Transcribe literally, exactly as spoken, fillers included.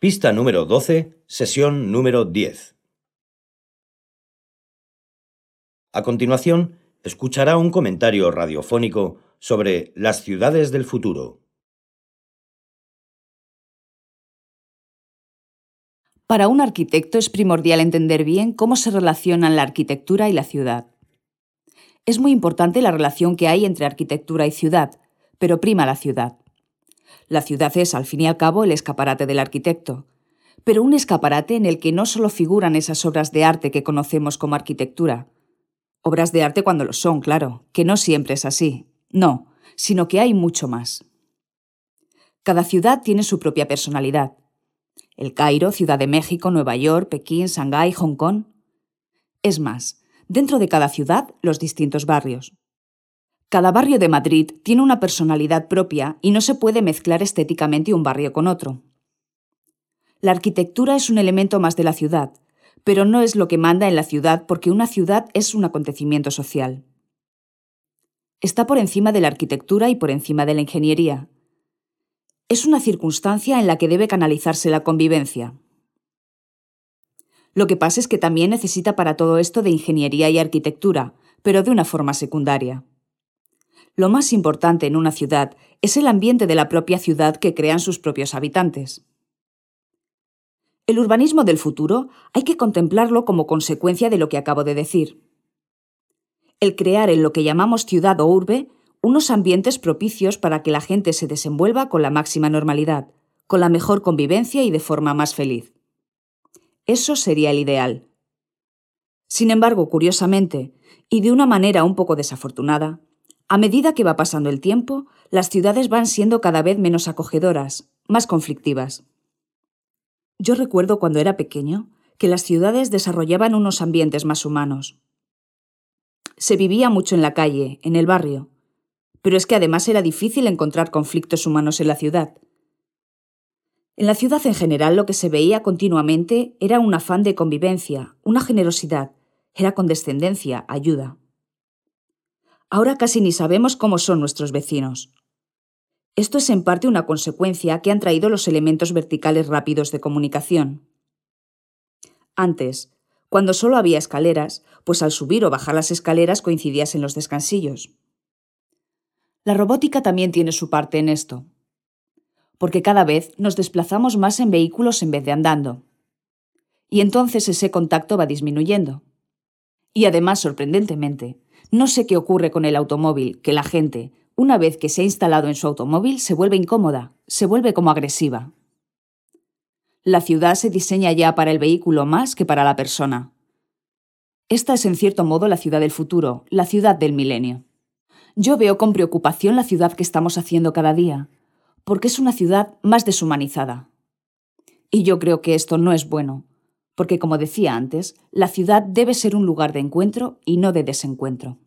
Pista número doce, sesión número diez. A continuación, escuchará un comentario radiofónico sobre las ciudades del futuro. Para un arquitecto es primordial entender bien cómo se relacionan la arquitectura y la ciudad. Es muy importante la relación que hay entre arquitectura y ciudad, pero prima la ciudad. La ciudad es, al fin y al cabo, el escaparate del arquitecto, pero un escaparate en el que no solo figuran esas obras de arte que conocemos como arquitectura. Obras de arte cuando lo son, claro, que no siempre es así. No, sino que hay mucho más. Cada ciudad tiene su propia personalidad. El Cairo, Ciudad de México, Nueva York, Pekín, Shanghái, Hong Kong. Es más, dentro de cada ciudad, los distintos barrios. Cada barrio de Madrid tiene una personalidad propia y no se puede mezclar estéticamente un barrio con otro. La arquitectura es un elemento más de la ciudad, pero no es lo que manda en la ciudad porque una ciudad es un acontecimiento social. Está por encima de la arquitectura y por encima de la ingeniería. Es una circunstancia en la que debe canalizarse la convivencia. Lo que pasa es que también necesita para todo esto de ingeniería y arquitectura, pero de una forma secundaria. Lo más importante en una ciudad es el ambiente de la propia ciudad que crean sus propios habitantes. El urbanismo del futuro hay que contemplarlo como consecuencia de lo que acabo de decir. El crear en lo que llamamos ciudad o urbe unos ambientes propicios para que la gente se desenvuelva con la máxima normalidad, con la mejor convivencia y de forma más feliz. Eso sería el ideal. Sin embargo, curiosamente, y de una manera un poco desafortunada, a medida que va pasando el tiempo, las ciudades van siendo cada vez menos acogedoras, más conflictivas. Yo recuerdo cuando era pequeño que las ciudades desarrollaban unos ambientes más humanos. Se vivía mucho en la calle, en el barrio, pero es que además era difícil encontrar conflictos humanos en la ciudad. En la ciudad en general lo que se veía continuamente era un afán de convivencia, una generosidad, era condescendencia, ayuda. Ahora casi ni sabemos cómo son nuestros vecinos. Esto es en parte una consecuencia que han traído los elementos verticales rápidos de comunicación. Antes, cuando solo había escaleras, pues al subir o bajar las escaleras coincidías en los descansillos. La robótica también tiene su parte en esto, porque cada vez nos desplazamos más en vehículos en vez de andando. Y entonces ese contacto va disminuyendo. Y además, sorprendentemente, no sé qué ocurre con el automóvil, que la gente, una vez que se ha instalado en su automóvil, se vuelve incómoda, se vuelve como agresiva. La ciudad se diseña ya para el vehículo más que para la persona. Esta es en cierto modo la ciudad del futuro, la ciudad del milenio. Yo veo con preocupación la ciudad que estamos haciendo cada día, porque es una ciudad más deshumanizada. Y yo creo que esto no es bueno, porque como decía antes, la ciudad debe ser un lugar de encuentro y no de desencuentro.